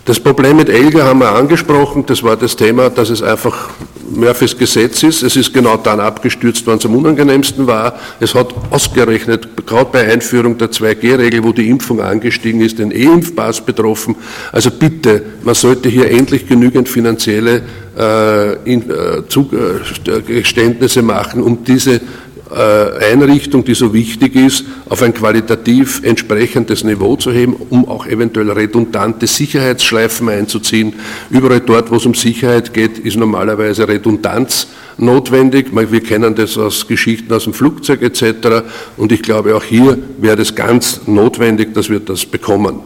Das Problem mit Elga haben wir angesprochen, das war das Thema, dass es einfach Murphys Gesetz ist. Es ist genau dann abgestürzt, wann es am unangenehmsten war. Es hat ausgerechnet, gerade bei Einführung der 2G-Regel, wo die Impfung angestiegen ist, den E-Impfpass betroffen. Also bitte, man sollte hier endlich genügend finanzielle Zugeständnisse machen, um diese Einrichtung, die so wichtig ist, auf ein qualitativ entsprechendes Niveau zu heben, um auch eventuell redundante Sicherheitsschleifen einzuziehen. Überall dort, wo es um Sicherheit geht, ist normalerweise Redundanz notwendig. Wir kennen das aus Geschichten aus dem Flugzeug etc. Und ich glaube, auch hier wäre es ganz notwendig, dass wir das bekommen.